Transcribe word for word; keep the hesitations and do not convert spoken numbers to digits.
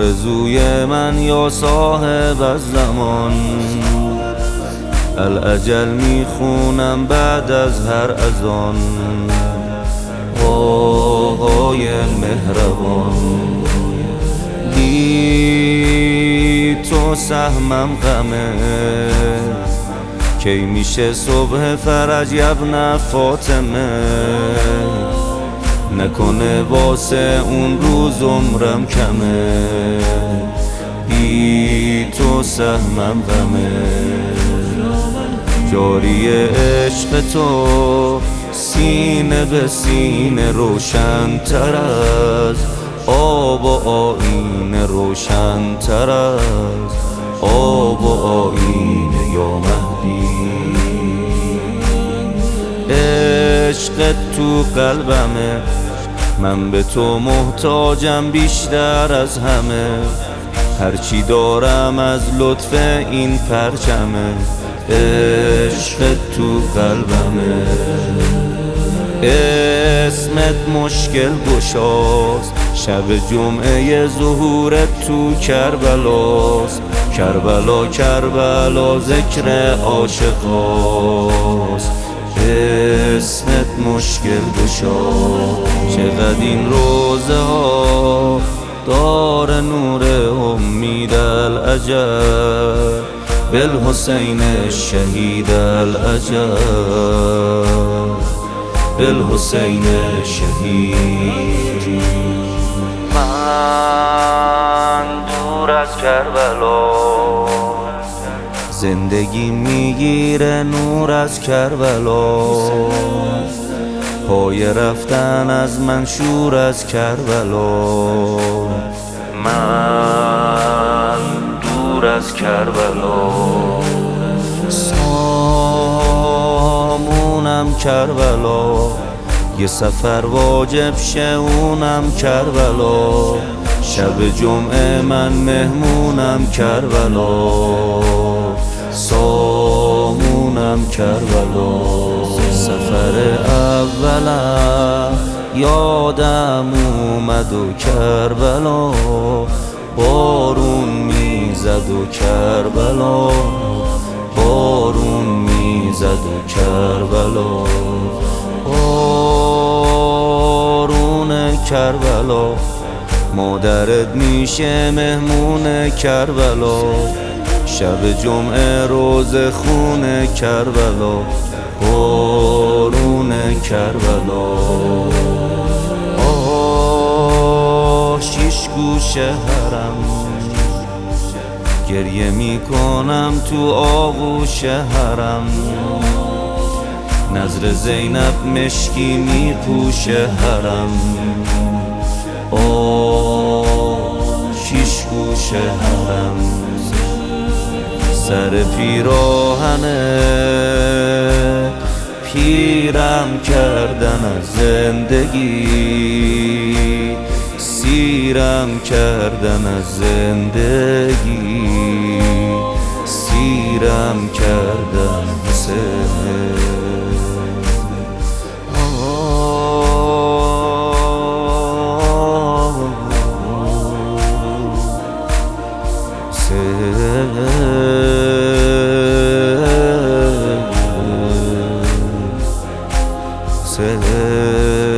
آرزوی من یا صاحب الزمان، الاجل میخونم بعد از هر اذان. آهای مهربان، بی تو سهمم غمه، کی میشه صبح فرج یبن فاطمه، نکنه واسه اون روز عمرم کمه، بی تو سهمم غمه. جاری عشق تو سینه به سینه روشن تر از آب و آینه، روشن تر از آب و آینه یا مهدی. عشق تو قلبمه، من به تو محتاجم بیشتر از همه، هرچی دارم از لطف این پرچمه. عشق تو قلبمه، اسمت مشکل گشاست، شب جمعه ظهورت تو کربلاست. کربلا کربلا ذکر عاشقاست، اسمت مشکل گشاست. چقدر این روزه ها دار نور امید الاجل، بالحسین الشهید الاجل، بالحسین الشهید. من دور از کربلا، زندگی میگیره نور از کربلا، پای رفتن از من شور از کربلا. من دور از کربلا، سامونم کربلا، یه سفر واجب شونم کربلا، شب جمعه من مهمونم کربلا، سامونم کربلا. سفر اولم یادم اومد و کربلا، بارون میزد و کربلا، بارون میزد و کربلا، بارون کربلا. مادرت میشه مهمون کربلا، شب جمعه روز خون کربلا، بارون کربلا. آه شیش گوشه حرم، گریه میکنم تو آغوش حرم، نظر زینب مشکی میپوشه حرم. آه شیش گوشه حرم، سر پیراهنه پیرم کردن از زندگی، سیرم کردن از زندگی، سیرم کردن حسین. Se